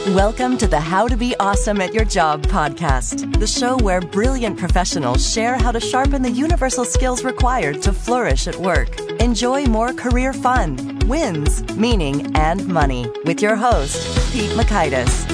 Welcome to the How to Be Awesome at Your Job podcast, the show where brilliant professionals share how to sharpen the universal skills required to flourish at work. Enjoy more career fun, wins, meaning, and money with your host, Pete Mockaitis.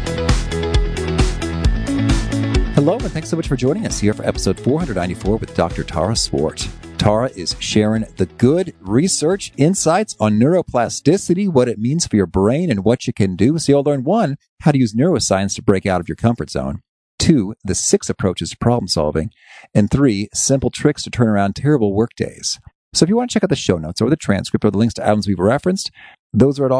Hello, and thanks so much for joining us here for episode 494 with Dr. Tara Swart. Tara is sharing the good research insights on neuroplasticity, what it means for your brain, and what you can do. So you'll learn 1, how to use neuroscience to break out of your comfort zone. 2, the 6 approaches to problem solving. And 3, simple tricks to turn around terrible work days. So if you want to check out the show notes or the transcript or the links to items we've referenced, those are at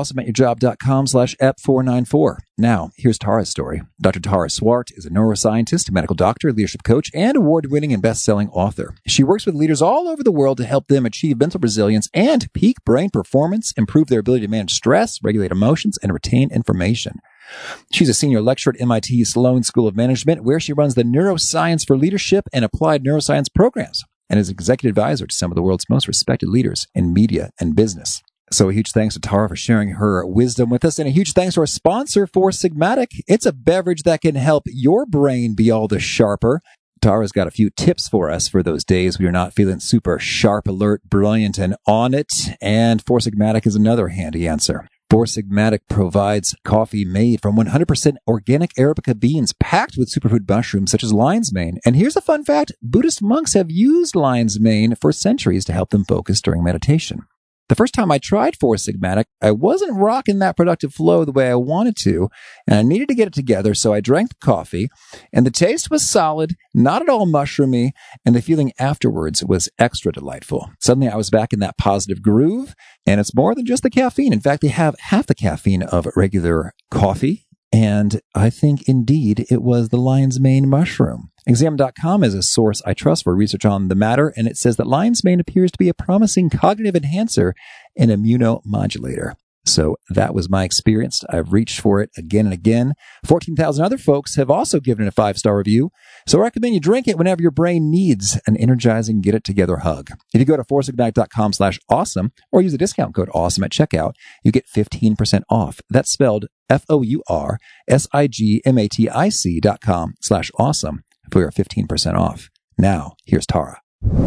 awesomeatyourjob.com/ep494. Now, here's Tara's story. Dr. Tara Swart is a neuroscientist, medical doctor, leadership coach, and award-winning and best-selling author. She works with leaders all over the world to help them achieve mental resilience and peak brain performance, improve their ability to manage stress, regulate emotions, and retain information. She's a senior lecturer at MIT Sloan School of Management, where she runs the Neuroscience for Leadership and Applied Neuroscience programs, and is executive advisor to some of the world's most respected leaders in media and business. So a huge thanks to Tara for sharing her wisdom with us, and a huge thanks to our sponsor, Four Sigmatic. It's a beverage that can help your brain be all the sharper. Tara's got a few tips for us for those days when you're not feeling super sharp, alert, brilliant, and on it, and Four Sigmatic is another handy answer. Four Sigmatic provides coffee made from 100% organic Arabica beans packed with superfood mushrooms such as lion's mane. And here's a fun fact. Buddhist monks have used lion's mane for centuries to help them focus during meditation. The first time I tried Four Sigmatic, I wasn't rocking that productive flow the way I wanted to, and I needed to get it together, so I drank the coffee, and the taste was solid, not at all mushroomy, and the feeling afterwards was extra delightful. Suddenly I was back in that positive groove, and it's more than just the caffeine. In fact, they have half the caffeine of regular coffee, and I think indeed it was the lion's mane mushroom. Examine.com is a source I trust for research on the matter, and it says that lion's mane appears to be a promising cognitive enhancer and immunomodulator. So that was my experience. I've reached for it again and again. 14,000 other folks have also given it a 5-star review. So I recommend you drink it whenever your brain needs an energizing get it together hug. If you go to foursigmatic.com/awesome or use the discount code awesome at checkout, you get 15% off. That's spelled FOURSIGMATIC.com/awesome for your 15% off. Now, here's Tara.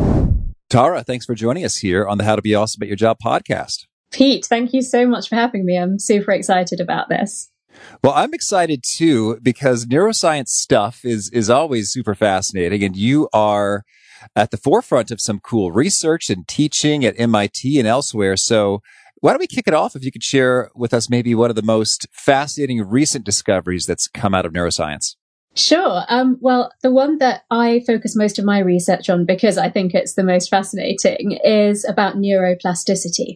Tara, thanks for joining us here on the How to Be Awesome at Your Job podcast. Pete, thank you so much for having me. I'm super excited about this. Well, I'm excited too, because neuroscience stuff is always super fascinating, and you are at the forefront of some cool research and teaching at MIT and elsewhere. So why don't we kick it off if you could share with us maybe one of the most fascinating recent discoveries that's come out of neuroscience? Sure. Well, the one that I focus most of my research on, because I think it's the most fascinating, is about neuroplasticity.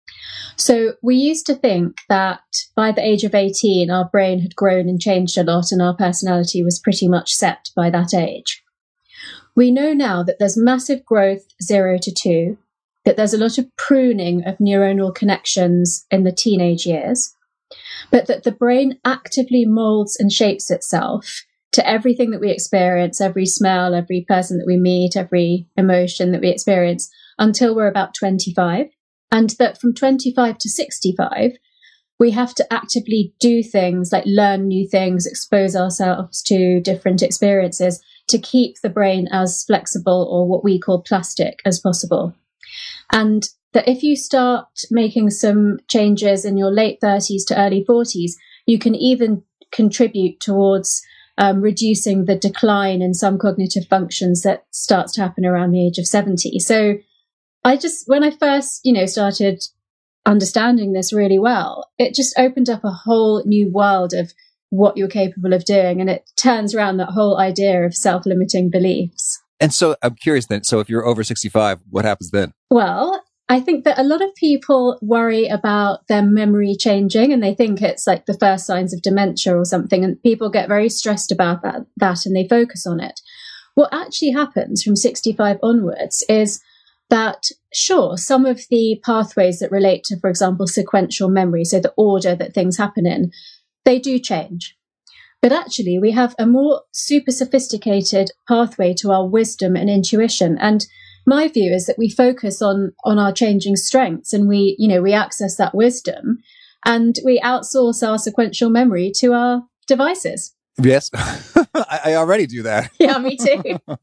So we used to think that by the age of 18, our brain had grown and changed a lot and our personality was pretty much set by that age. We know now that there's massive growth 0 to 2, that there's a lot of pruning of neuronal connections in the teenage years, but that the brain actively molds and shapes itself to everything that we experience, every smell, every person that we meet, every emotion that we experience until we're about 25. And that from 25 to 65, we have to actively do things like learn new things, expose ourselves to different experiences to keep the brain as flexible, or what we call plastic, as possible. And that if you start making some changes in your late 30s to early 40s, you can even contribute towards reducing the decline in some cognitive functions that starts to happen around the age of 70. So when I first, started understanding this really well, it just opened up a whole new world of what you're capable of doing. And it turns around that whole idea of self-limiting beliefs. And so I'm curious then, so if you're over 65, what happens then? Well, I think that a lot of people worry about their memory changing, and they think it's like the first signs of dementia or something. And people get very stressed about that and they focus on it. What actually happens from 65 onwards is that, sure, some of the pathways that relate to, for example, sequential memory, so the order that things happen in, they do change. But actually, we have a more super sophisticated pathway to our wisdom and intuition. And my view is that we focus on our changing strengths, and we access that wisdom. and we outsource our sequential memory to our devices. Yes, I already do that. Yeah, me too.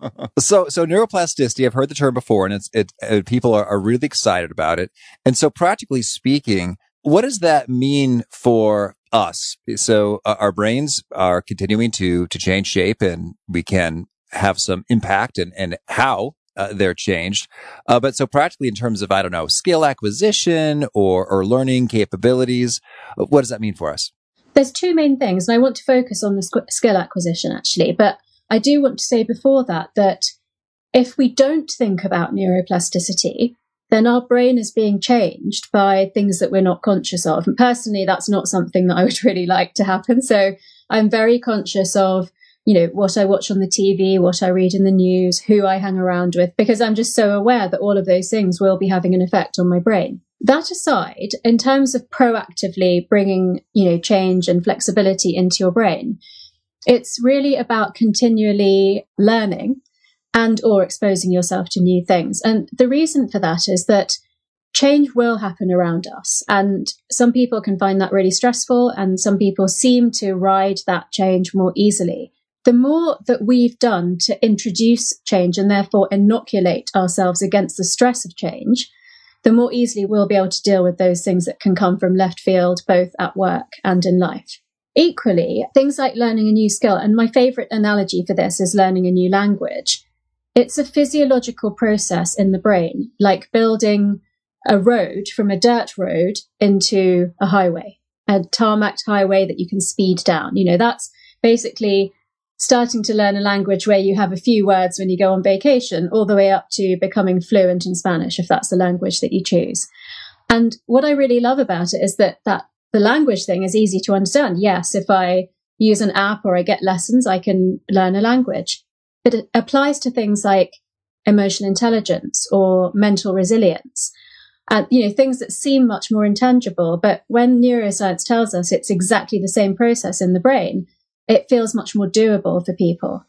So neuroplasticity, I've heard the term before, and people are really excited about it. And so practically speaking, what does that mean for us? So our brains are continuing to change shape, and we can have some impact and how they're changed. But so practically in terms of, I don't know, skill acquisition or learning capabilities, what does that mean for us? There's two main things, and I want to focus on the skill acquisition, actually. But I do want to say before that if we don't think about neuroplasticity, then our brain is being changed by things that we're not conscious of. And personally, that's not something that I would really like to happen. So I'm very conscious of, what I watch on the TV, what I read in the news, who I hang around with, because I'm just so aware that all of those things will be having an effect on my brain. That aside, in terms of proactively bringing, change and flexibility into your brain, it's really about continually learning and or exposing yourself to new things. And the reason for that is that change will happen around us. And some people can find that really stressful, and some people seem to ride that change more easily. The more that we've done to introduce change and therefore inoculate ourselves against the stress of change, the more easily we'll be able to deal with those things that can come from left field, both at work and in life. Equally, things like learning a new skill, and my favorite analogy for this is learning a new language. It's a physiological process in the brain, like building a road from a dirt road into a highway, a tarmacked highway that you can speed down. That's basically starting to learn a language where you have a few words when you go on vacation, all the way up to becoming fluent in Spanish, if that's the language that you choose. And what I really love about it is that the language thing is easy to understand. Yes, if I use an app or I get lessons, I can learn a language. But it applies to things like emotional intelligence or mental resilience, and things that seem much more intangible. But when neuroscience tells us it's exactly the same process in the brain, it feels much more doable for people.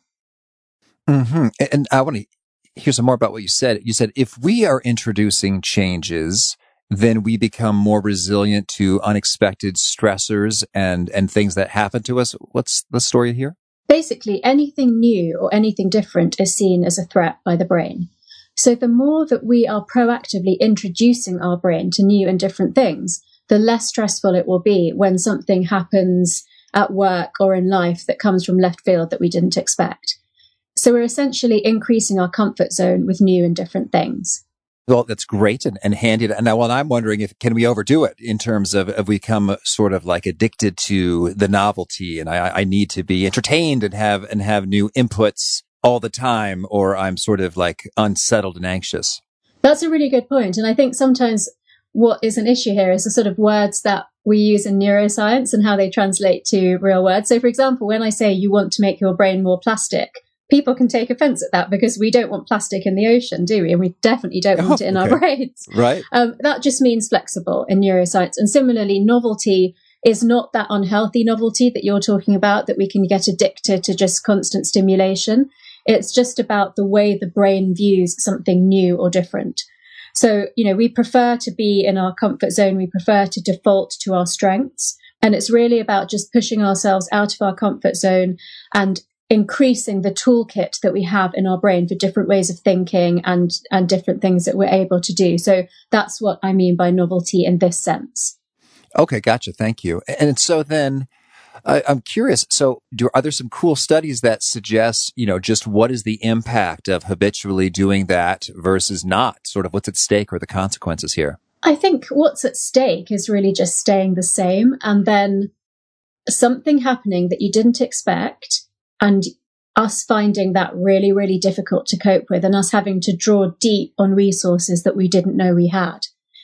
Mm-hmm. And I want to hear some more about what you said. You said if we are introducing changes, then we become more resilient to unexpected stressors and things that happen to us. What's the story here? Basically, anything new or anything different is seen as a threat by the brain. So the more that we are proactively introducing our brain to new and different things, the less stressful it will be when something happens at work or in life that comes from left field that we didn't expect. So we're essentially increasing our comfort zone with new and different things. Well, that's great and handy. And now, I'm wondering can we overdo it in terms of we become sort of like addicted to the novelty, and I need to be entertained and have new inputs all the time, or I'm sort of like unsettled and anxious. That's a really good point. And I think sometimes what is an issue here is the sort of words that we use in neuroscience and how they translate to real words. So, for example, when I say you want to make your brain more plastic, people can take offense at that because we don't want plastic in the ocean, do we? And we definitely don't want it in our brains. Right. That just means flexible in neuroscience. And similarly, novelty is not that unhealthy novelty that you're talking about, that we can get addicted to just constant stimulation. It's just about the way the brain views something new or different. So, we prefer to be in our comfort zone. We prefer to default to our strengths. And it's really about just pushing ourselves out of our comfort zone and increasing the toolkit that we have in our brain for different ways of thinking and different things that we're able to do. So that's what I mean by novelty in this sense. Okay, gotcha. Thank you. And so then I'm curious. So are there some cool studies that suggest, just what is the impact of habitually doing that versus not? Sort of what's at stake or the consequences here? I think what's at stake is really just staying the same, and then something happening that you didn't expect, and us finding that really, really difficult to cope with, and us having to draw deep on resources that we didn't know we had.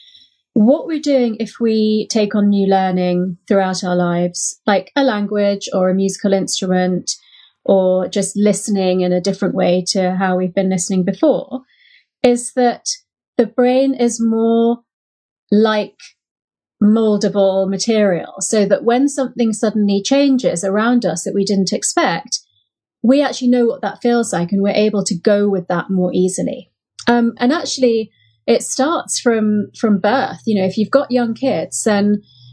What we're doing if we take on new learning throughout our lives, like a language or a musical instrument, or just listening in a different way to how we've been listening before, is that the brain is more like moldable material, so that when something suddenly changes around us that we didn't expect, we actually know what that feels like, and we're able to go with that more easily. And actually, it starts from birth. If you've got young kids, then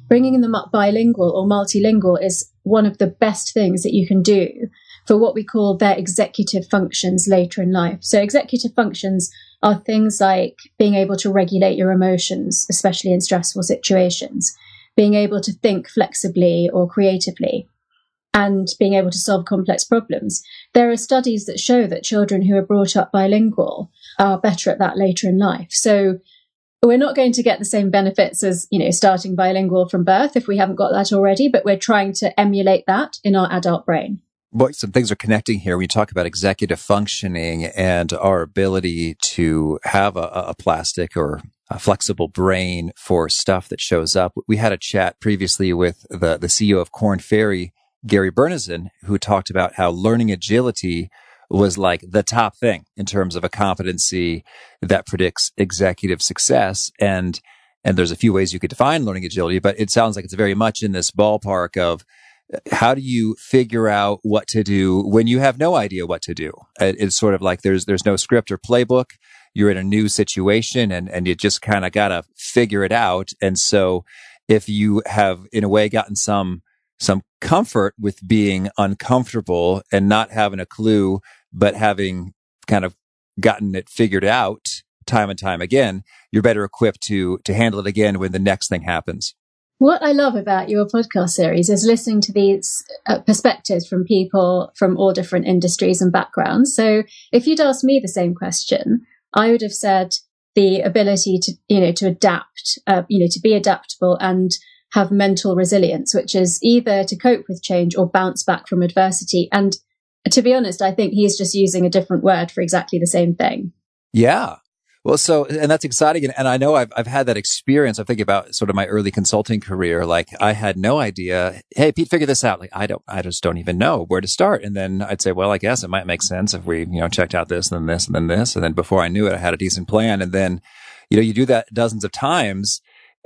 bringing them up bilingual or multilingual is one of the best things that you can do for what we call their executive functions later in life. So executive functions are things like being able to regulate your emotions, especially in stressful situations, being able to think flexibly or creatively, and being able to solve complex problems. There are studies that show that children who are brought up bilingual are better at that later in life. So we're not going to get the same benefits as, starting bilingual from birth if we haven't got that already, but we're trying to emulate that in our adult brain. Boy, some things are connecting here when you talk about executive functioning and our ability to have a plastic or a flexible brain for stuff that shows up. We had a chat previously with the CEO of Korn Ferry, Gary Bernison, who talked about how learning agility was like the top thing in terms of a competency that predicts executive success. And there's a few ways you could define learning agility, but it sounds like it's very much in this ballpark of how do you figure out what to do when you have no idea what to do? It's sort of like there's no script or playbook. You're in a new situation and you just kind of got to figure it out. And so if you have in a way gotten some comfort with being uncomfortable and not having a clue, but having kind of gotten it figured out time and time again, you're better equipped to handle it again when the next thing happens. What I love about your podcast series is listening to these perspectives from people from all different industries and backgrounds. So if you'd asked me the same question, I would have said the ability to adapt, to be adaptable and have mental resilience, which is either to cope with change or bounce back from adversity. And to be honest, I think he's just using a different word for exactly the same thing. Yeah. Well, and that's exciting. And I know I've had that experience. I'm thinking about sort of my early consulting career. Like I had no idea. Hey, Pete, figure this out. Like I just don't even know where to start. And then I'd say, well, I guess it might make sense if we, checked out this and then this and then this. And then before I knew it, I had a decent plan. And then, you do that dozens of times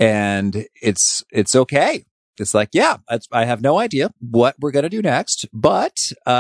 and it's okay. It's like, yeah, I have no idea what we're going to do next, but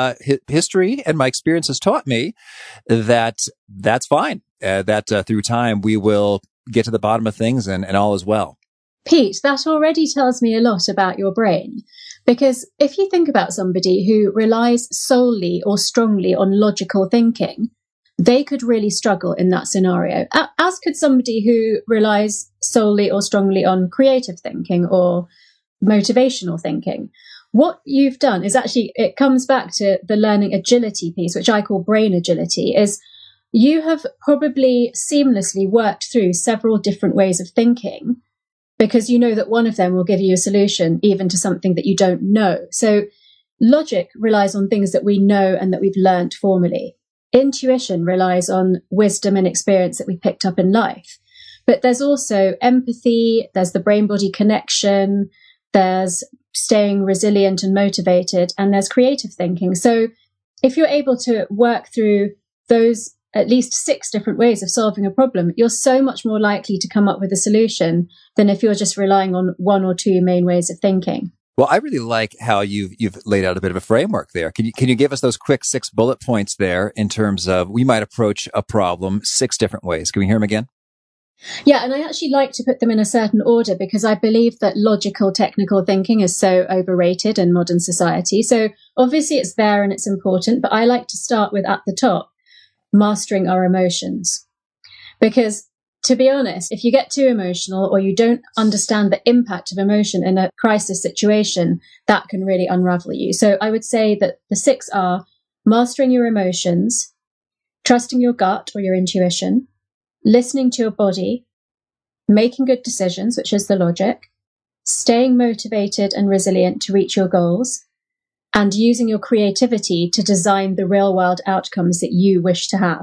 history and my experience has taught me that that's fine. That through time we will get to the bottom of things and all is well. Pete, that already tells me a lot about your brain, because if you think about somebody who relies solely or strongly on logical thinking, they could really struggle in that scenario, as could somebody who relies solely or strongly on creative thinking or motivational thinking. What you've done is actually, it comes back to the learning agility piece, which I call brain agility, is you have probably seamlessly worked through several different ways of thinking because you know that one of them will give you a solution even to something that you don't know. So logic relies on things that we know and that we've learnt formally. Intuition relies on wisdom and experience that we picked up in life. But there's also empathy, there's the brain-body connection, there's staying resilient and motivated, and there's creative thinking. So if you're able to work through those at least 6 different ways of solving a problem, you're so much more likely to come up with a solution than if you're just relying on 1 or 2 main ways of thinking. Well, I really like how you've laid out a bit of a framework there. Can you give us those quick 6 bullet points there in terms of we might approach a problem 6 different ways? Can we hear them again? Yeah, and I actually like to put them in a certain order because I believe that logical, technical thinking is so overrated in modern society. So obviously it's there and it's important, but I like to start with at the top, mastering our emotions. Because to be honest, if you get too emotional or you don't understand the impact of emotion in a crisis situation, that can really unravel you. So I would say that the 6 are mastering your emotions, trusting your gut or your intuition, listening to your body, making good decisions, which is the logic, staying motivated and resilient to reach your goals, and using your creativity to design the real world outcomes that you wish to have.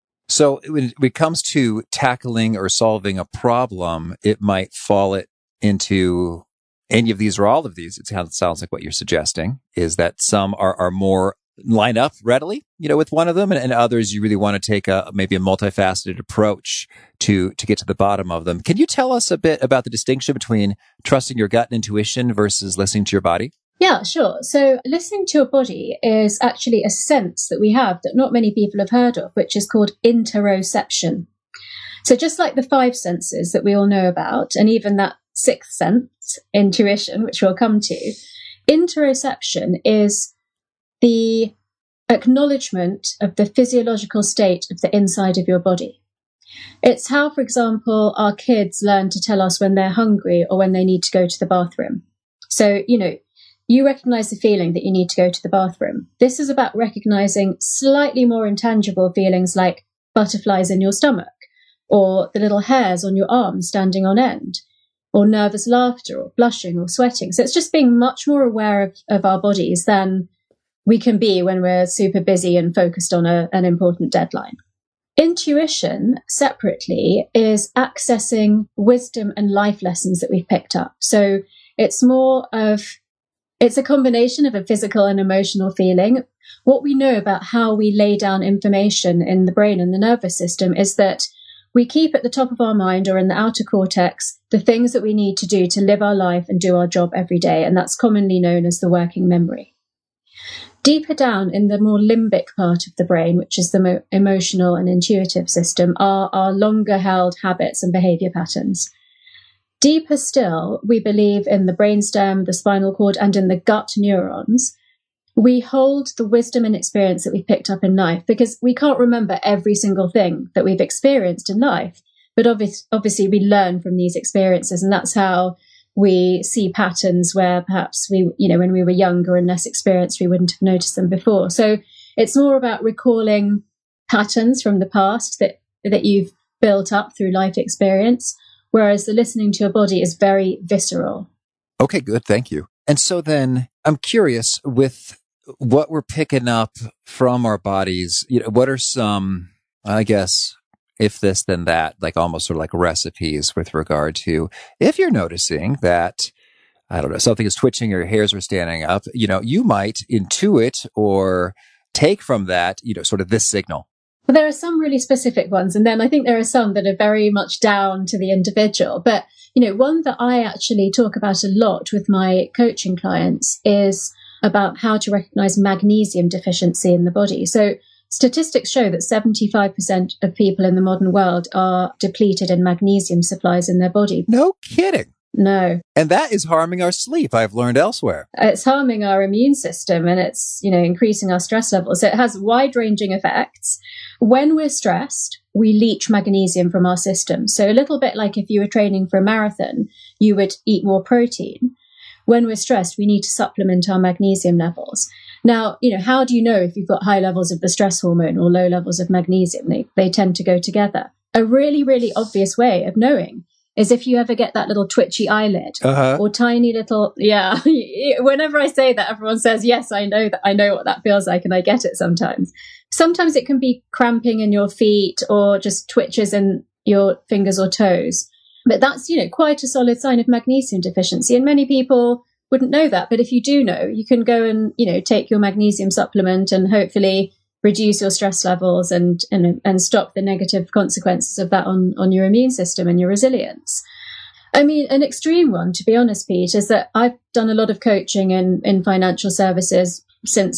So when it comes to tackling or solving a problem, it might fall into any of these or all of these. It sounds like what you're suggesting is that some are more line up readily, with one of them, and others you really want to take maybe a multifaceted approach to get to the bottom of them. Can you tell us a bit about the distinction between trusting your gut and intuition versus listening to your body? Yeah, sure. So listening to your body is actually a sense that we have that not many people have heard of, which is called interoception. So just like the 5 senses that we all know about, and even that sixth sense, intuition, which we'll come to. Interoception is the acknowledgement of the physiological state of the inside of your body. It's how, for example, our kids learn to tell us when they're hungry or when they need to go to the bathroom. So, you recognize the feeling that you need to go to the bathroom. This is about recognizing slightly more intangible feelings like butterflies in your stomach, or the little hairs on your arms standing on end, or nervous laughter, or blushing, or sweating. So it's just being much more aware of our bodies than we can be when we're super busy and focused on an important deadline. Intuition, separately, is accessing wisdom and life lessons that we've picked up. So it's a combination of a physical and emotional feeling. What we know about how we lay down information in the brain and the nervous system is that we keep at the top of our mind or in the outer cortex the things that we need to do to live our life and do our job every day. And that's commonly known as the working memory. Deeper down in the more limbic part of the brain, which is the emotional and intuitive system, are our longer held habits and behavior patterns. Deeper still, we believe in the brainstem, the spinal cord, and in the gut neurons. We hold the wisdom and experience that we've picked up in life, because we can't remember every single thing that we've experienced in life. But obviously we learn from these experiences, and that's how we see patterns where perhaps when we were younger and less experienced, we wouldn't have noticed them before. So it's more about recalling patterns from the past that you've built up through life experience, whereas the listening to your body is very visceral. Okay, good. Thank you. And so then I'm curious, with what we're picking up from our bodies, what are some, I guess, if this, then that, like almost sort of like recipes with regard to if you're noticing that, I don't know, something is twitching or your hairs are standing up, you might intuit or take from that, sort of this signal. Well, there are some really specific ones. And then I think there are some that are very much down to the individual. But, one that I actually talk about a lot with my coaching clients is about how to recognize magnesium deficiency in the body. So statistics show that 75% of people in the modern world are depleted in magnesium supplies in their body. No kidding. No. And that is harming our sleep, I've learned elsewhere. It's harming our immune system, and it's, increasing our stress levels. So it has wide-ranging effects. When we're stressed, we leach magnesium from our system. So a little bit like if you were training for a marathon, you would eat more protein. When we're stressed, we need to supplement our magnesium levels. Now, how do you know if you've got high levels of the stress hormone or low levels of magnesium? They tend to go together. A really, really obvious way of knowing is if you ever get that little twitchy eyelid or tiny little, whenever I say that, everyone says, yes, I know what that feels like, and I get it sometimes. Sometimes it can be cramping in your feet or just twitches in your fingers or toes. But that's, quite a solid sign of magnesium deficiency. And many people wouldn't know that. But if you do know, you can go and, take your magnesium supplement and hopefully reduce your stress levels and stop the negative consequences of that on your immune system and your resilience. I mean, an extreme one, to be honest, Pete, is that I've done a lot of coaching in financial services since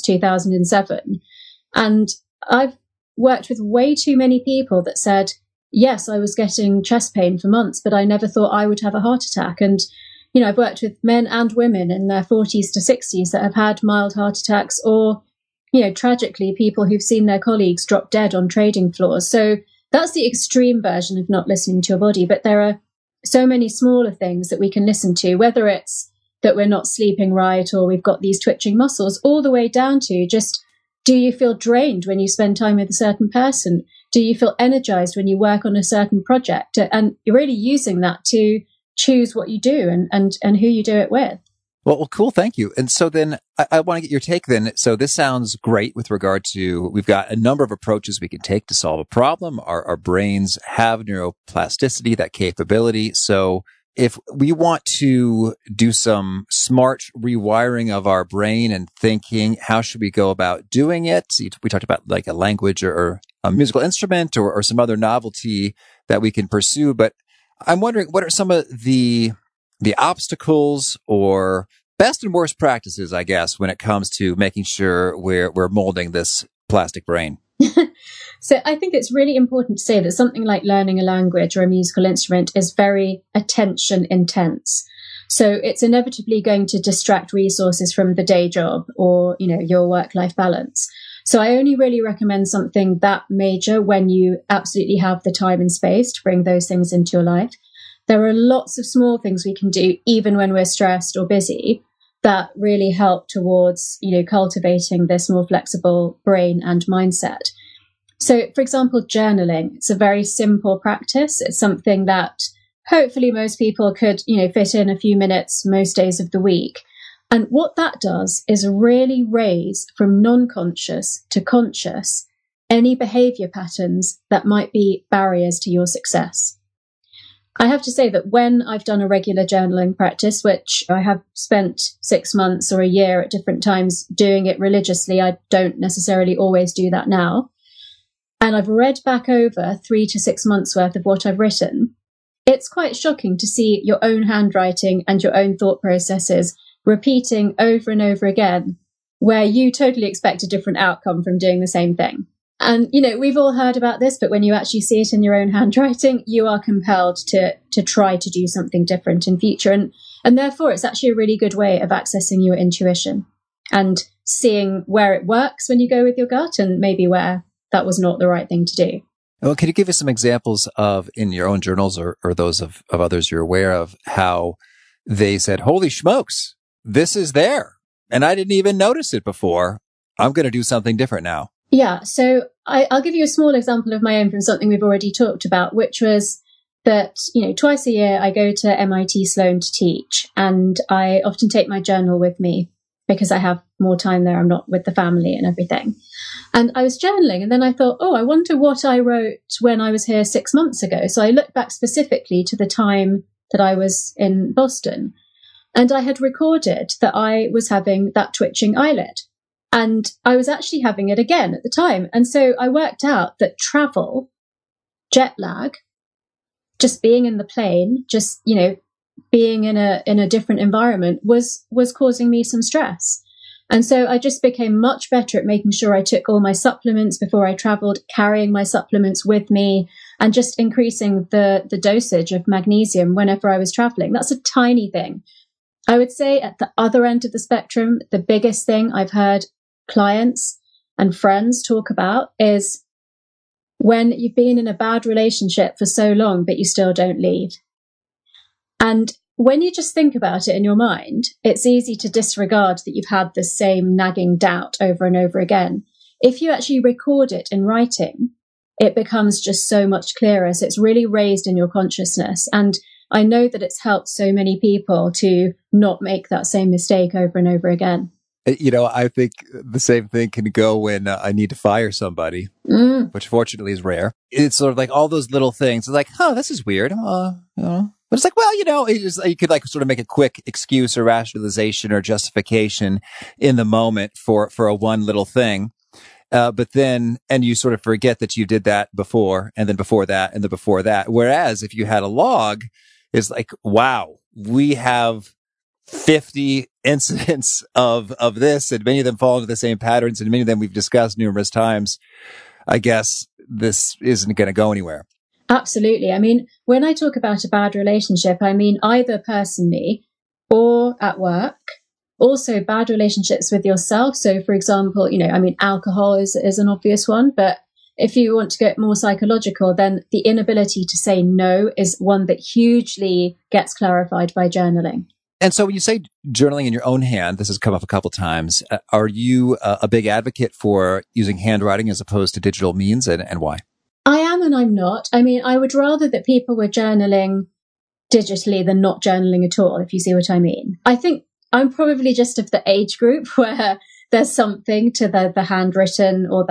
2007. And I've worked with way too many people that said, yes, I was getting chest pain for months, but I never thought I would have a heart attack. And, I've worked with men and women in their 40s to 60s that have had mild heart attacks or, tragically, people who've seen their colleagues drop dead on trading floors. So that's the extreme version of not listening to your body. But there are so many smaller things that we can listen to, whether it's that we're not sleeping right or we've got these twitching muscles, all the way down to just, do you feel drained when you spend time with a certain person? Do you feel energized when you work on a certain project? And you're really using that to choose what you do and who you do it with. Well, cool. Thank you. And so then I want to get your take then. So this sounds great with regard to, we've got a number of approaches we can take to solve a problem. Our brains have neuroplasticity, that capability. So if we want to do some smart rewiring of our brain and thinking, how should we go about doing it? We talked about like a language or a musical instrument or some other novelty that we can pursue. But I'm wondering, what are some of the obstacles or best and worst practices, I guess, when it comes to making sure we're molding this plastic brain? So I think it's really important to say that something like learning a language or a musical instrument is very attention intense. So it's inevitably going to distract resources from the day job or, your work-life balance. So I only really recommend something that major when you absolutely have the time and space to bring those things into your life. There are lots of small things we can do, even when we're stressed or busy, that really help towards, cultivating this more flexible brain and mindset. So, for example, journaling, it's a very simple practice. It's something that hopefully most people could, fit in a few minutes most days of the week. And what that does is really raise from non-conscious to conscious any behavior patterns that might be barriers to your success. I have to say that when I've done a regular journaling practice, which I have spent 6 months or a year at different times doing it religiously, I don't necessarily always do that now. And I've read back over 3 to 6 months worth of what I've written. It's quite shocking to see your own handwriting and your own thought processes repeating over and over again, where you totally expect a different outcome from doing the same thing. And, we've all heard about this, but when you actually see it in your own handwriting, you are compelled to try to do something different in future. And therefore, it's actually a really good way of accessing your intuition and seeing where it works when you go with your gut and maybe where that was not the right thing to do. Well, can you give us some examples of, in your own journals or those of others you're aware of, how they said, holy smokes, this is there, and I didn't even notice it before. I'm going to do something different now. Yeah, so I'll give you a small example of my own from something we've already talked about, which was that, twice a year I go to MIT Sloan to teach, and I often take my journal with me because I have more time there. I'm not with the family and everything. And I was journaling, and then I thought, I wonder what I wrote when I was here 6 months ago. So I looked back specifically to the time that I was in Boston. And I had recorded that I was having that twitching eyelid. And I was actually having it again at the time. And so I worked out that travel, jet lag, just being in the plane, just, being in a different environment was causing me some stress. And so I just became much better at making sure I took all my supplements before I traveled, carrying my supplements with me, and just increasing the dosage of magnesium whenever I was traveling. That's a tiny thing. I would say at the other end of the spectrum, the biggest thing I've heard clients and friends talk about is when you've been in a bad relationship for so long, but you still don't leave. And when you just think about it in your mind, it's easy to disregard that you've had the same nagging doubt over and over again. If you actually record it in writing, it becomes just so much clearer. So it's really raised in your consciousness. And I know that it's helped so many people to not make that same mistake over and over again. I think the same thing can go when I need to fire somebody, which fortunately is rare. It's sort of like all those little things. It's like, this is weird. But it's like, well, you could sort of make a quick excuse or rationalization or justification in the moment for a one little thing. But then, and you sort of forget that you did that before, and then before that, and then before that. Whereas if you had a log, it's like, wow, we have 50 incidents of this, and many of them fall into the same patterns, and many of them we've discussed numerous times. I guess this isn't going to go anywhere. Absolutely. I mean, when I talk about a bad relationship, I mean either personally or at work. Also, bad relationships with yourself. So, for example, alcohol is an obvious one, but if you want to get more psychological, then the inability to say no is one that hugely gets clarified by journaling. And so when you say journaling in your own hand, this has come up a couple times. Are you a big advocate for using handwriting as opposed to digital means, and why? I am and I'm not. I mean, I would rather that people were journaling digitally than not journaling at all, if you see what I mean. I think I'm probably just of the age group where there's something to the handwritten, or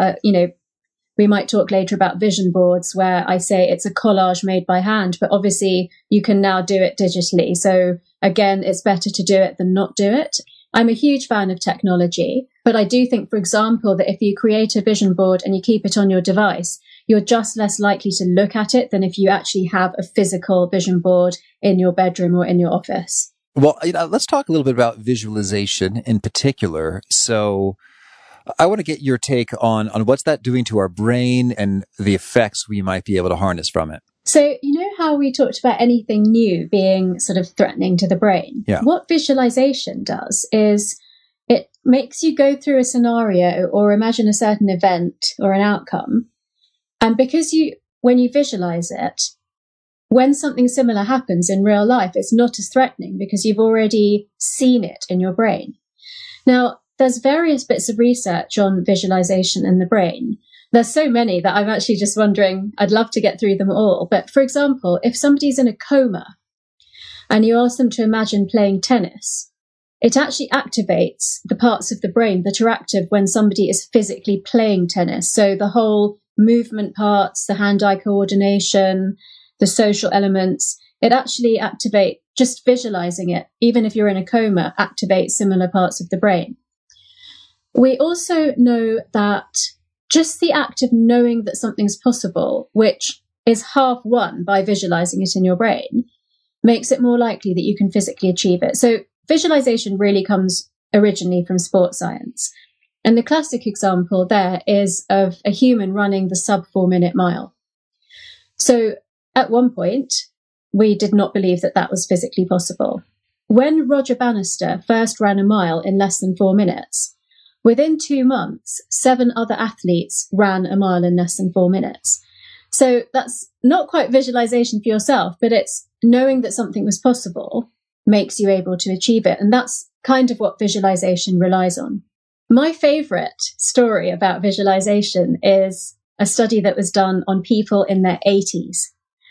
we might talk later about vision boards, where I say it's a collage made by hand, but obviously you can now do it digitally. So again, it's better to do it than not do it. I'm a huge fan of technology, but I do think, for example, that if you create a vision board and you keep it on your device, you're just less likely to look at it than if you actually have a physical vision board in your bedroom or in your office. Well, let's talk a little bit about visualization in particular. So I want to get your take on what's that doing to our brain and the effects we might be able to harness from it. So, you know how we talked about anything new being sort of threatening to the brain? Yeah. What visualization does is it makes you go through a scenario or imagine a certain event or an outcome. And because when you visualize it, when something similar happens in real life, it's not as threatening because you've already seen it in your brain. Now, there's various bits of research on visualization in the brain. There's so many that I'm actually just wondering, I'd love to get through them all. But for example, if somebody's in a coma and you ask them to imagine playing tennis, it actually activates the parts of the brain that are active when somebody is physically playing tennis. So the whole movement parts, the hand-eye coordination, the social elements, it actually activates, just visualizing it, even if you're in a coma, activates similar parts of the brain. We also know that just the act of knowing that something's possible, which is half won by visualizing it in your brain, makes it more likely that you can physically achieve it. So visualization really comes originally from sports science. And the classic example there is of a human running the sub 4-minute mile. So at one point, we did not believe that that was physically possible. When Roger Bannister first ran a mile in less than 4 minutes, within 2 months, 7 other athletes ran a mile in less than 4 minutes. So that's not quite visualization for yourself, but it's knowing that something was possible makes you able to achieve it. And that's kind of what visualization relies on. My favorite story about visualization is a study that was done on people in their 80s.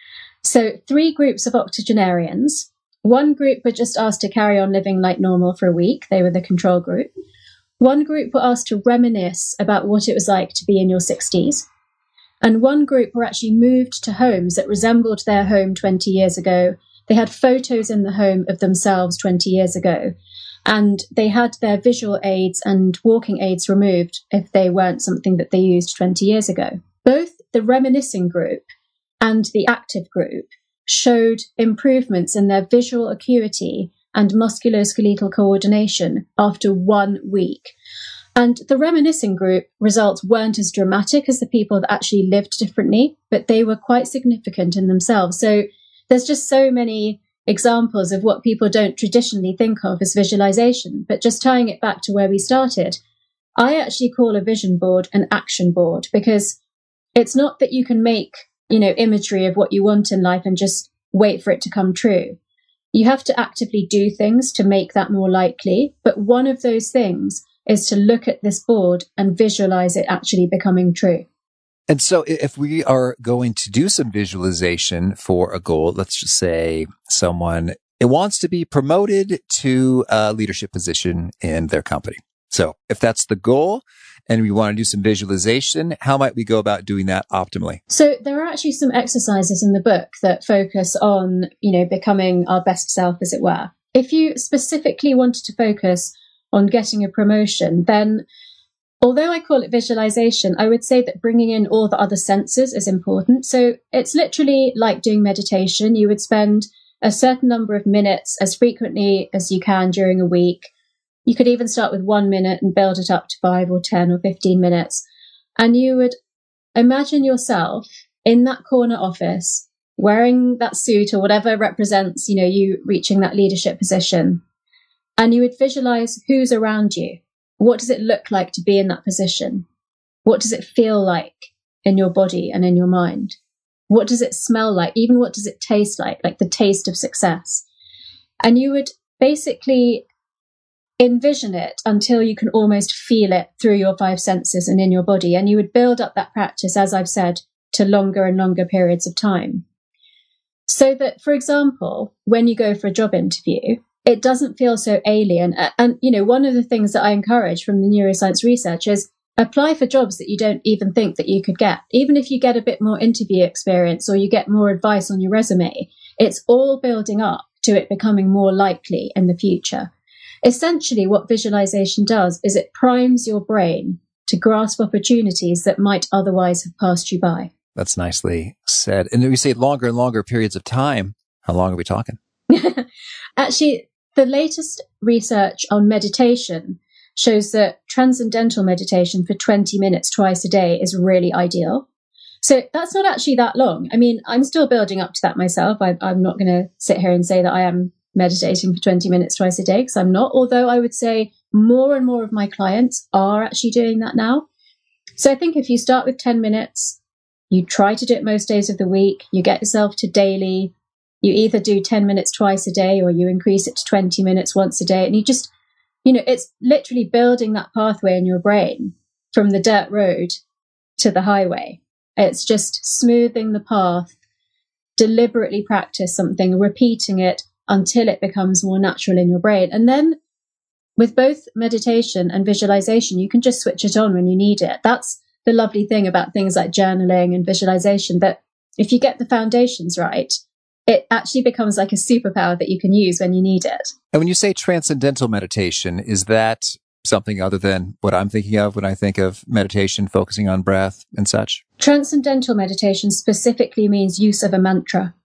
So 3 groups of octogenarians. One group were just asked to carry on living like normal for a week. They were the control group. One group were asked to reminisce about what it was like to be in your 60s. And one group were actually moved to homes that resembled their home 20 years ago. They had photos in the home of themselves 20 years ago. And they had their visual aids and walking aids removed if they weren't something that they used 20 years ago. Both the reminiscing group and the active group showed improvements in their visual acuity and musculoskeletal coordination after 1 week. And the reminiscing group results weren't as dramatic as the people that actually lived differently, but they were quite significant in themselves. So there's just so many examples of what people don't traditionally think of as visualization. But just tying it back to where we started, I actually call a vision board an action board, because it's not that you can make, imagery of what you want in life and just wait for it to come true. You have to actively do things to make that more likely. But one of those things is to look at this board and visualize it actually becoming true. And so if we are going to do some visualization for a goal, let's just say someone wants to be promoted to a leadership position in their company. So if that's the goal and we want to do some visualization, how might we go about doing that optimally? So there are actually some exercises in the book that focus on, becoming our best self, as it were. If you specifically wanted to focus on getting a promotion, then although I call it visualization, I would say that bringing in all the other senses is important. So it's literally like doing meditation. You would spend a certain number of minutes as frequently as you can during a week. You could even start with 1 minute and build it up to 5 or 10 or 15 minutes. And you would imagine yourself in that corner office, wearing that suit or whatever represents, you reaching that leadership position. And you would visualize who's around you. What does it look like to be in that position? What does it feel like in your body and in your mind? What does it smell like? Even what does it taste like the taste of success? And you would basically envision it until you can almost feel it through your 5 senses and in your body. And you would build up that practice, as I've said, to longer and longer periods of time. So that, for example, when you go for a job interview, it doesn't feel so alien. And, one of the things that I encourage from the neuroscience research is apply for jobs that you don't even think that you could get. Even if you get a bit more interview experience or you get more advice on your resume, it's all building up to it becoming more likely in the future. Essentially, what visualization does is it primes your brain to grasp opportunities that might otherwise have passed you by. That's nicely said. And we say longer and longer periods of time. How long are we talking? Actually, the latest research on meditation shows that transcendental meditation for 20 minutes twice a day is really ideal. So that's not actually that long. I mean, I'm still building up to that myself. I'm not going to sit here and say that I am meditating for 20 minutes twice a day, because I'm not, although I would say more and more of my clients are actually doing that now. So I think if you start with 10 minutes, you try to do it most days of the week, you get yourself to daily, you either do 10 minutes twice a day or you increase it to 20 minutes once a day. And you just, it's literally building that pathway in your brain from the dirt road to the highway. It's just smoothing the path, deliberately practice something, repeating it until it becomes more natural in your brain. And then with both meditation and visualization, you can just switch it on when you need it. That's the lovely thing about things like journaling and visualization, that if you get the foundations right, it actually becomes like a superpower that you can use when you need it. And when you say transcendental meditation, is that something other than what I'm thinking of when I think of meditation, focusing on breath and such? Transcendental meditation specifically means use of a mantra.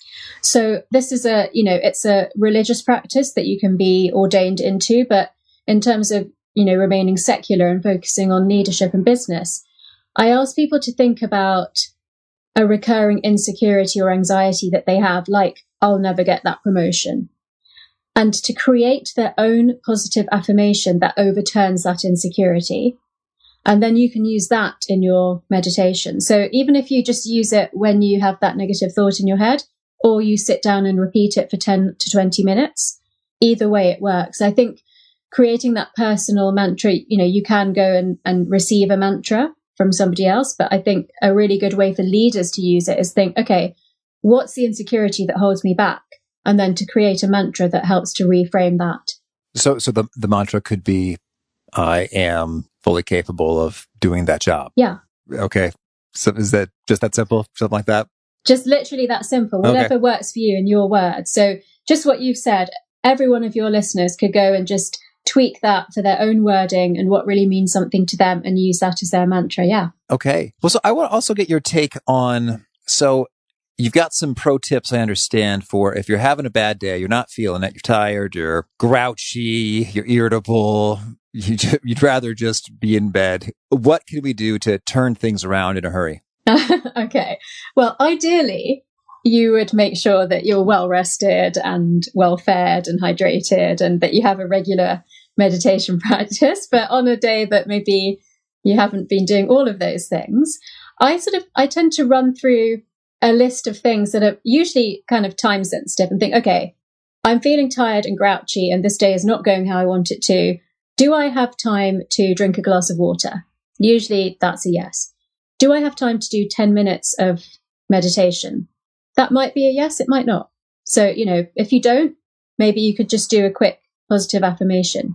So this is it's a religious practice that you can be ordained into, but in terms of, remaining secular and focusing on leadership and business, I ask people to think about a recurring insecurity or anxiety that they have, like, I'll never get that promotion, and to create their own positive affirmation that overturns that insecurity. And then you can use that in your meditation. So even if you just use it when you have that negative thought in your head, or you sit down and repeat it for 10 to 20 minutes, either way it works. I think creating that personal mantra, you can go and receive a mantra from somebody else, but I think a really good way for leaders to use it is think, okay, what's the insecurity that holds me back? And then to create a mantra that helps to reframe that. So the mantra could be, I am fully capable of doing that job. Yeah. Okay. So is that just that simple? Something like that? Just literally that simple, whatever works for you in your words. So just what you've said, every one of your listeners could go and just tweak that for their own wording and what really means something to them and use that as their mantra. Yeah. Okay. Well, so I want to also get your take on, so you've got some pro tips, I understand, for if you're having a bad day, you're not feeling it, you're tired, you're grouchy, you're irritable, you'd rather just be in bed. What can we do to turn things around in a hurry? Okay. Well, ideally, you would make sure that you're well rested and well fed and hydrated, and that you have a regular meditation practice. But on a day that maybe you haven't been doing all of those things, I tend to run through a list of things that are usually kind of time sensitive and think, okay, I'm feeling tired and grouchy and this day is not going how I want it to. Do I have time to drink a glass of water? Usually that's a yes. Do I have time to do 10 minutes of meditation? That might be a yes, it might not. So, if you don't, maybe you could just do a quick positive affirmation.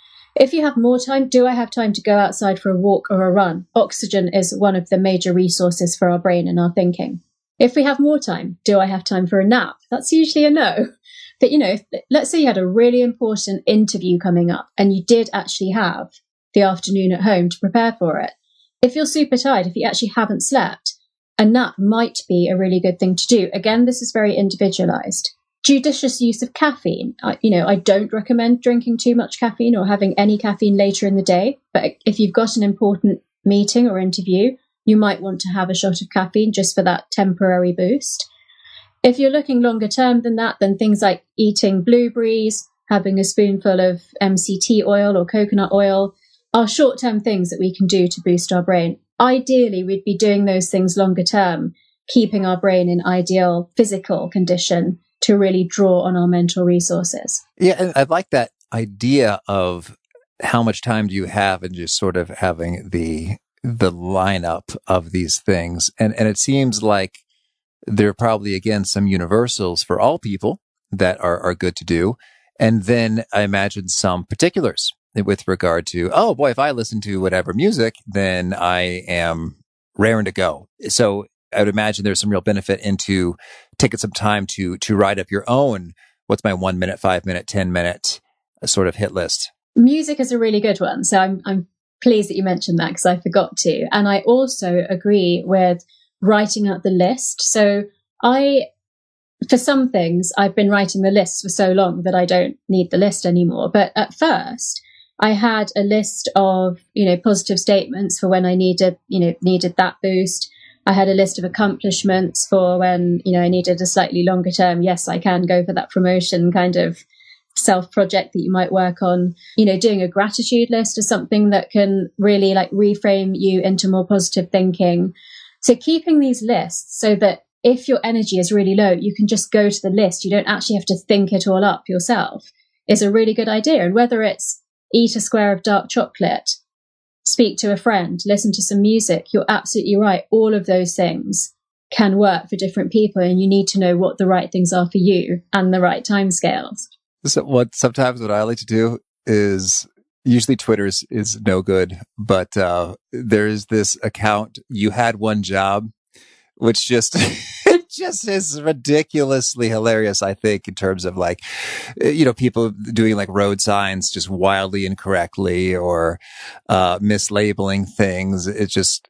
If you have more time, do I have time to go outside for a walk or a run? Oxygen is one of the major resources for our brain and our thinking. If we have more time, do I have time for a nap? That's usually a no. But, let's say you had a really important interview coming up and you did actually have the afternoon at home to prepare for it. If you're super tired, if you actually haven't slept, a nap might be a really good thing to do. Again, this is very individualized. Judicious use of caffeine. I don't recommend drinking too much caffeine or having any caffeine later in the day. But if you've got an important meeting or interview, you might want to have a shot of caffeine just for that temporary boost. If you're looking longer term than that, then things like eating blueberries, having a spoonful of MCT oil or coconut oil are short-term things that we can do to boost our brain. Ideally, we'd be doing those things longer term, keeping our brain in ideal physical condition to really draw on our mental resources. Yeah, and I like that idea of how much time do you have and just sort of having the lineup of these things. And it seems like there are probably, again, some universals for all people that are good to do. And then I imagine some particulars with regard to, oh boy, if I listen to whatever music, then I am raring to go. So I would imagine there's some real benefit into taking some time to write up your own, what's my 1 minute, 5 minute, 10 minute sort of hit list. Music is a really good one. So I'm pleased that you mentioned that because I forgot to. And I also agree with writing out the list. So for some things, I've been writing the list for so long that I don't need the list anymore. But at first, I had a list of, positive statements for when I needed that boost. I had a list of accomplishments for when, I needed a slightly longer term, yes, I can go for that promotion kind of self-project that you might work on. Doing a gratitude list is something that can really reframe you into more positive thinking. So keeping these lists so that if your energy is really low, you can just go to the list. You don't actually have to think it all up yourself is a really good idea. And whether it's eat a square of dark chocolate, speak to a friend, listen to some music, you're absolutely right. All of those things can work for different people, and you need to know what the right things are for you and the right timescales. So sometimes what I like to do is, usually Twitter is no good, but there's this account, You Had One Job, which just it just is ridiculously hilarious, I think, in terms of people doing road signs just wildly incorrectly or mislabeling things. It just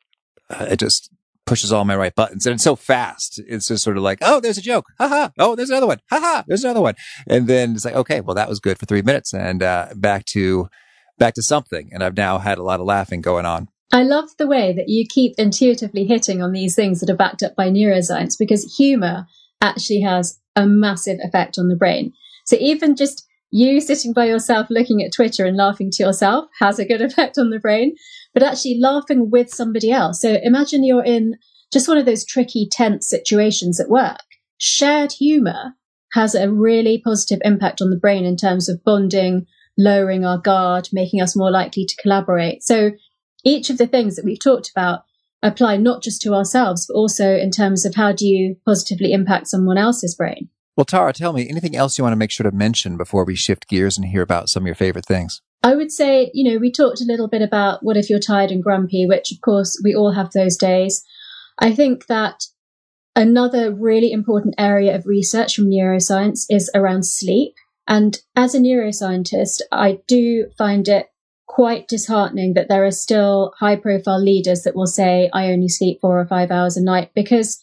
pushes all my right buttons, and it's so fast. It's just sort of oh, there's a joke, haha. Oh, there's another one, haha. There's another one, and then it's okay, well, that was good for 3 minutes, and back to something. And I've now had a lot of laughing going on. I love the way that you keep intuitively hitting on these things that are backed up by neuroscience, because humor actually has a massive effect on the brain. So even just you sitting by yourself looking at Twitter and laughing to yourself has a good effect on the brain, but actually laughing with somebody else. So imagine you're in just one of those tricky, tense situations at work. Shared humor has a really positive impact on the brain in terms of bonding, lowering our guard, making us more likely to collaborate. So each of the things that we've talked about apply not just to ourselves, but also in terms of how do you positively impact someone else's brain. Well, Tara, tell me, anything else you want to make sure to mention before we shift gears and hear about some of your favorite things? I would say, we talked a little bit about what if you're tired and grumpy, which of course we all have those days. I think that another really important area of research from neuroscience is around sleep. And as a neuroscientist, I do find it quite disheartening that there are still high-profile leaders that will say, I only sleep 4 or 5 hours a night, because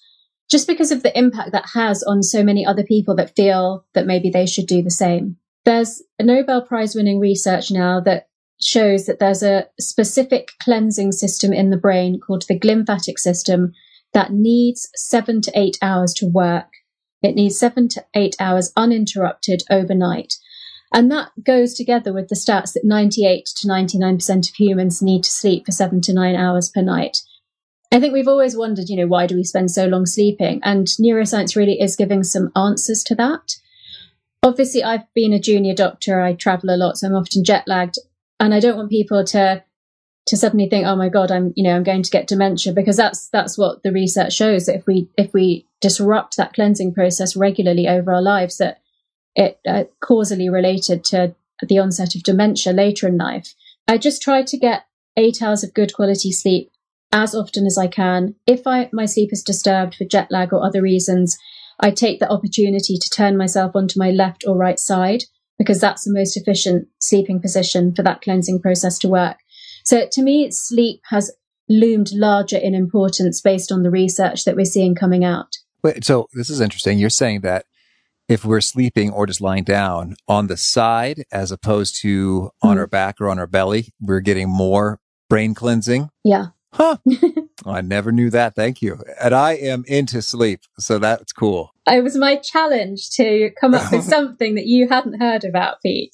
of the impact that has on so many other people that feel that maybe they should do the same. There's a Nobel Prize-winning research now that shows that there's a specific cleansing system in the brain called the glymphatic system that needs 7 to 8 hours to work. It needs 7 to 8 hours uninterrupted overnight. And that goes together with the stats that 98 to 99% of humans need to sleep for 7 to 9 hours per night. I think we've always wondered, why do we spend so long sleeping? And neuroscience really is giving some answers to that. Obviously, I've been a junior doctor. I travel a lot, so I'm often jet lagged. And I don't want people to suddenly think, oh my God, I'm going to get dementia, because that's what the research shows, that if we disrupt that cleansing process regularly over our lives, that it causally related to the onset of dementia later in life. I just try to get 8 hours of good quality sleep as often as I can. If my sleep is disturbed for jet lag or other reasons, I take the opportunity to turn myself onto my left or right side, because that's the most efficient sleeping position for that cleansing process to work. So to me, sleep has loomed larger in importance based on the research that we're seeing coming out. Wait, so this is interesting. You're saying that if we're sleeping or just lying down on the side as opposed to on our back or on our belly, we're getting more brain cleansing? Yeah. Huh. I never knew that. Thank you. And I am into sleep, so that's cool. It was my challenge to come up with something that you hadn't heard about, Pete.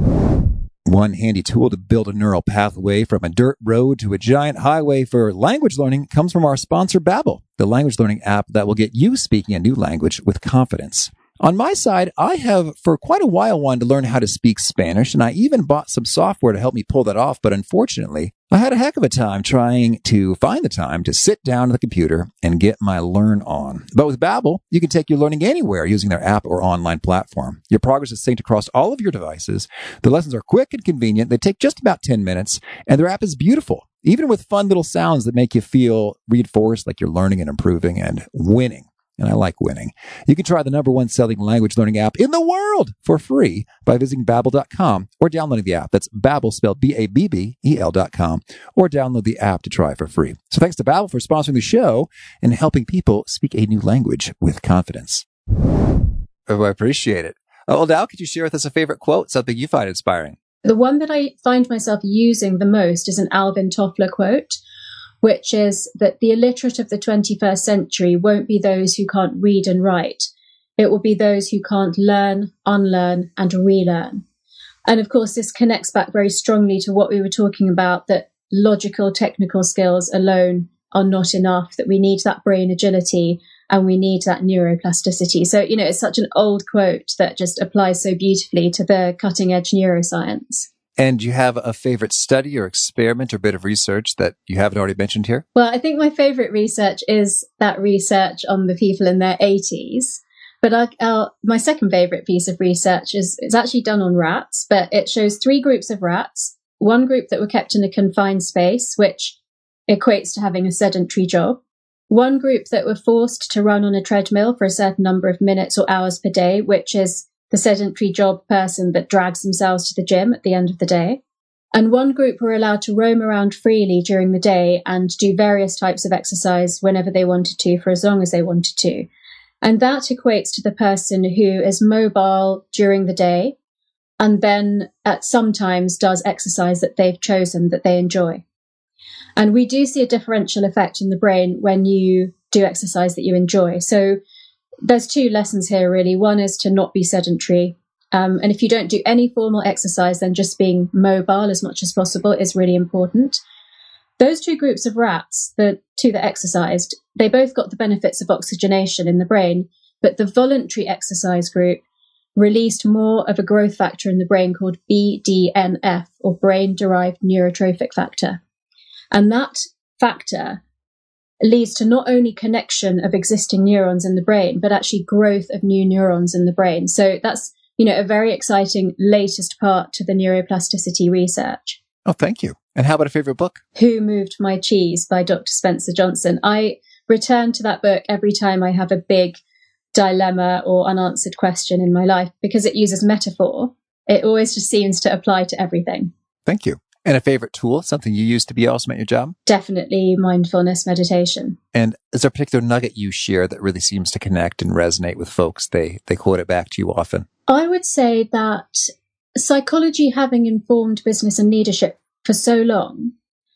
One handy tool to build a neural pathway from a dirt road to a giant highway for language learning comes from our sponsor, Babbel, the language learning app that will get you speaking a new language with confidence. On my side, I have for quite a while wanted to learn how to speak Spanish, and I even bought some software to help me pull that off, but unfortunately, I had a heck of a time trying to find the time to sit down at the computer and get my learn on. But with Babbel, you can take your learning anywhere using their app or online platform. Your progress is synced across all of your devices. The lessons are quick and convenient. They take just about 10 minutes, and their app is beautiful, even with fun little sounds that make you feel reinforced like you're learning and improving and winning. And I like winning. You can try the #1 selling language learning app in the world for free by visiting Babbel.com or downloading the app. That's Babbel, spelled Babbel.com, or download the app to try for free. So thanks to Babbel for sponsoring the show and helping people speak a new language with confidence. Oh, I appreciate it. Well, now, could you share with us a favorite quote, something you find inspiring? The one that I find myself using the most is an Alvin Toffler quote, which is that the illiterate of the 21st century won't be those who can't read and write. It will be those who can't learn, unlearn, and relearn. And of course, this connects back very strongly to what we were talking about, that logical, technical skills alone are not enough, that we need that brain agility and we need that neuroplasticity. So, it's such an old quote that just applies so beautifully to the cutting edge neuroscience. And do you have a favorite study or experiment or bit of research that you haven't already mentioned here? Well, I think my favorite research is that research on the people in their 80s. But my second favorite piece of research is actually done on rats, but it shows 3 groups of rats. One group that were kept in a confined space, which equates to having a sedentary job. One group that were forced to run on a treadmill for a certain number of minutes or hours per day, which is the sedentary job person that drags themselves to the gym at the end of the day. And one group were allowed to roam around freely during the day and do various types of exercise whenever they wanted to, for as long as they wanted to. And that equates to the person who is mobile during the day and then sometimes does exercise that they've chosen, that they enjoy. And we do see a differential effect in the brain when you do exercise that you enjoy. So there's 2 lessons here, really. One is to not be sedentary. And if you don't do any formal exercise, then just being mobile as much as possible is really important. Those 2 groups of rats, the 2 that exercised, they both got the benefits of oxygenation in the brain, but the voluntary exercise group released more of a growth factor in the brain called BDNF, or brain-derived neurotrophic factor. And that factor leads to not only connection of existing neurons in the brain, but actually growth of new neurons in the brain. So that's, a very exciting latest part to the neuroplasticity research. Oh, thank you. And how about a favorite book? Who Moved My Cheese by Dr. Spencer Johnson. I return to that book every time I have a big dilemma or unanswered question in my life because it uses metaphor. It always just seems to apply to everything. Thank you. And a favorite tool, something you use to be awesome at your job? Definitely mindfulness meditation. And is there a particular nugget you share that really seems to connect and resonate with folks? They quote it back to you often. I would say that psychology, having informed business and leadership for so long,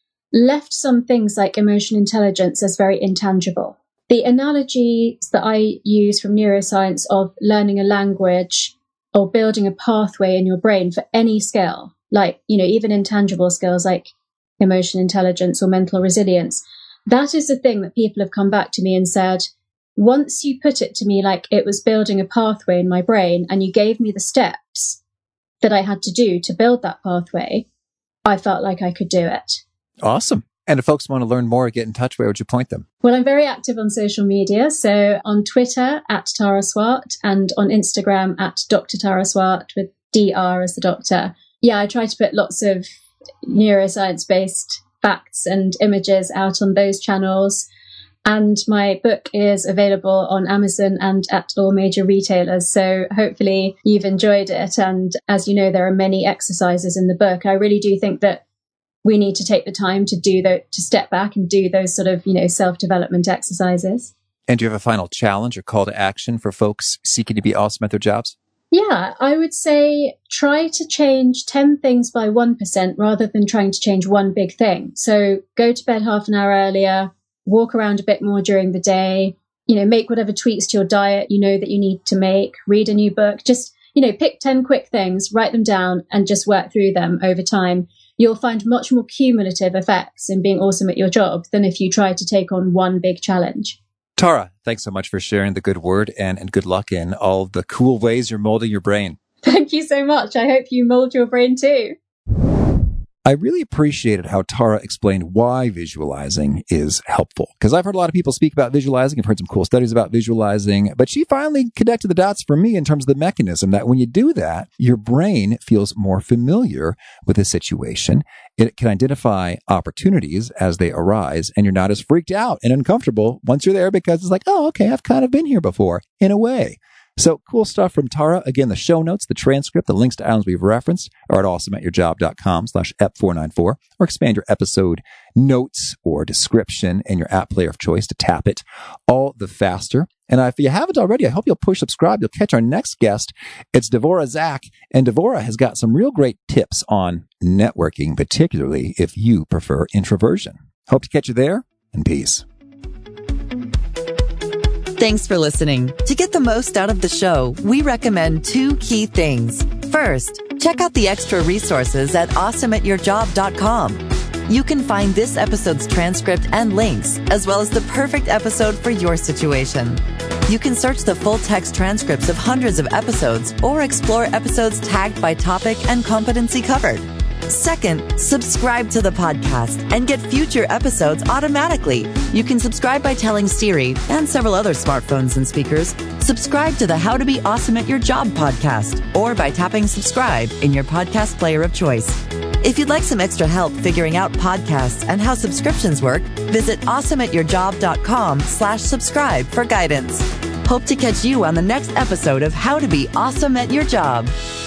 left some things like emotional intelligence as very intangible. The analogies that I use from neuroscience of learning a language or building a pathway in your brain for any skill, like, even intangible skills like emotional intelligence or mental resilience, that is the thing that people have come back to me and said, once you put it to me like it was building a pathway in my brain and you gave me the steps that I had to do to build that pathway, I felt like I could do it. Awesome. And if folks want to learn more or get in touch, where would you point them? Well, I'm very active on social media. So on Twitter at Tara Swart and on Instagram at Dr. Tara Swart with DR as the doctor. Yeah, I try to put lots of neuroscience-based facts and images out on those channels. And my book is available on Amazon and at all major retailers. So hopefully you've enjoyed it. And as you know, there are many exercises in the book. I really do think that we need to take the time to step back and do those sort of, self-development exercises. And do you have a final challenge or call to action for folks seeking to be awesome at their jobs? Yeah, I would say try to change 10 things by 1% rather than trying to change one big thing. So go to bed half an hour earlier, walk around a bit more during the day, make whatever tweaks to your diet that you need to make, read a new book, just, pick 10 quick things, write them down and just work through them over time. You'll find much more cumulative effects in being awesome at your job than if you try to take on one big challenge. Tara, thanks so much for sharing the good word and good luck in all the cool ways you're molding your brain. Thank you so much. I hope you mold your brain too. I really appreciated how Tara explained why visualizing is helpful. Because I've heard a lot of people speak about visualizing. I've heard some cool studies about visualizing. But she finally connected the dots for me in terms of the mechanism that when you do that, your brain feels more familiar with the situation. It can identify opportunities as they arise, and you're not as freaked out and uncomfortable once you're there because it's like, oh, okay, I've kind of been here before in a way. So cool stuff from Tara. Again, the show notes, the transcript, the links to items we've referenced are at awesomeatyourjob.com/ep494, or expand your episode notes or description in your app player of choice to tap it all the faster. And if you haven't already, I hope you'll push subscribe. You'll catch our next guest. It's Devora Zach. And Devora has got some real great tips on networking, particularly if you prefer introversion. Hope to catch you there, and peace. Thanks for listening. To get the most out of the show, we recommend 2 key things. First, check out the extra resources at awesomeatyourjob.com. You can find this episode's transcript and links, as well as the perfect episode for your situation. You can search the full-text transcripts of hundreds of episodes or explore episodes tagged by topic and competency covered. Second, subscribe to the podcast and get future episodes automatically. You can subscribe by telling Siri and several other smartphones and speakers, subscribe to the How to Be Awesome at Your Job podcast, or by tapping subscribe in your podcast player of choice. If you'd like some extra help figuring out podcasts and how subscriptions work, visit awesomeatyourjob.com/subscribe for guidance. Hope to catch you on the next episode of How to Be Awesome at Your Job.